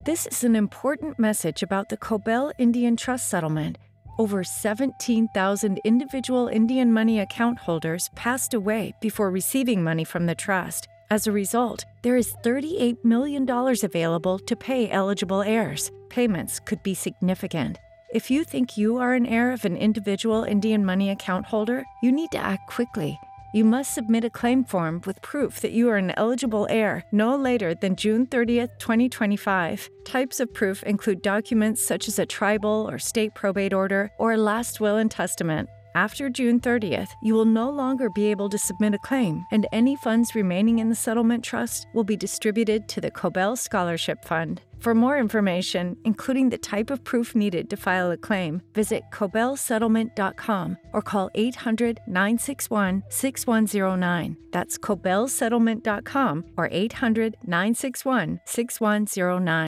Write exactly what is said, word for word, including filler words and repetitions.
This is an important message about the Cobell Indian Trust Settlement. Over seventeen thousand individual Indian money account holders passed away before receiving money from the trust. As a result, there is thirty-eight million dollars available to pay eligible heirs. Payments could be significant. If you think you are an heir of an individual Indian money account holder, you need to act quickly. You must submit a claim form with proof that you are an eligible heir no later than June thirtieth, twenty twenty-five. Types of proof include documents such as a tribal or state probate order or a last will and testament. After June thirtieth, you will no longer be able to submit a claim, and any funds remaining in the settlement trust will be distributed to the Cobell Scholarship Fund. For more information, including the type of proof needed to file a claim, visit cobell settlement dot com or call eight hundred, nine six one, six one zero nine. That's cobell settlement dot com or eight hundred, nine six one, six one zero nine.